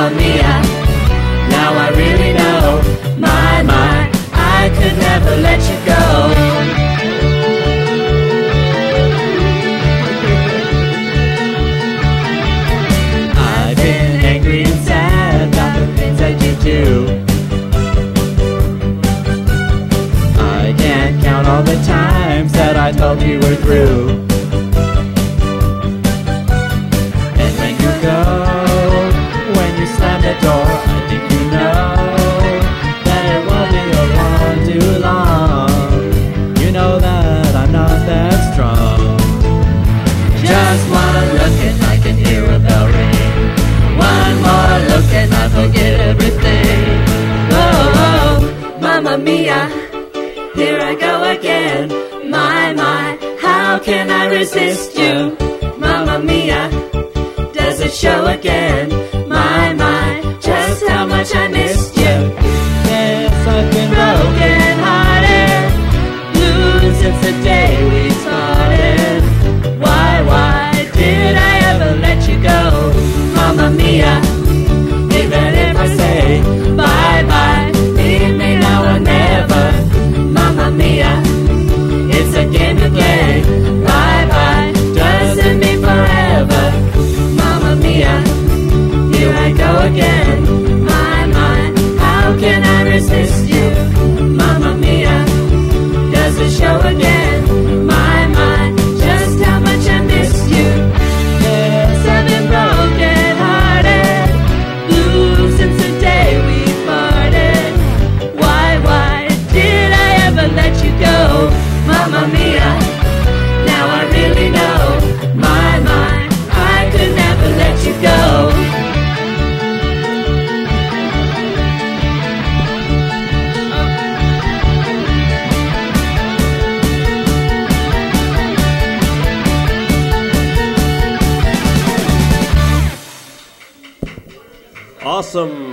Mamma mia, now I really know. My, I could never let you go. I've been angry and sad about the things that you do. I can't count all the times that I thought you were through. And when you go, when you slam the door, I think you know that it won't be around too long. You know that I'm not that strong. Just one look and I can hear a bell ring. One more look and I forget everything. Oh, oh, Mamma mia, here I go again. My, how can I resist you? Mamma mia, does it show again? My, just how much I missed you. Yes, I've been broken hearted, blue since the day we started. Why did I ever let you go? Mamma mia, even if I say bye, leave me now or never. Mamma mia, it's a game to play. Bye, doesn't mean forever. Mamma mia, here I go again. My, how can I resist you? Mamma mia, does it show again? My, just how much I miss you. Yes, I've been broken hearted, blue since the day we parted. Why did I ever let you go? Mamma mia, now I really know. My, I could never let you go. Awesome.